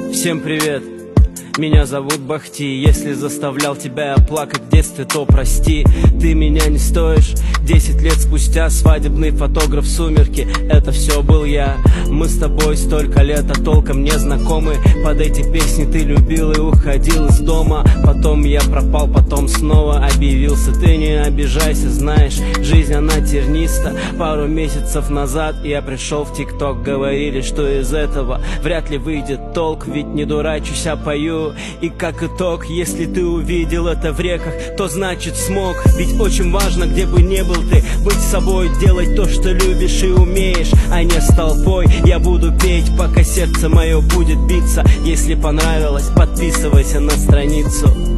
Всем привет, меня зовут Бахти. Если заставлял тебя плакать в детстве, то прости. Ты меня не стоишь. 10 лет спустя свадебный фотограф «Сумерки». Это все был я. Мы с тобой столько лет, а толком не знакомы. Под эти песни ты любил и уходил из дома. Потом я пропал, потом снова объявился. Ты не обижайся, знаешь, жизнь она терниста. Пару месяцев назад я пришел в ТикТок. Говорили, что из этого вряд ли выйдет толк. Ведь не дурачусь, а пою. И как итог, если ты увидел это в реках, то значит смог. Ведь очень важно, где бы ни был ты, быть собой, делать то, что любишь и умеешь, а не с толпой. Я буду петь, пока сердце мое будет биться. Если понравилось, подписывайся на страницу.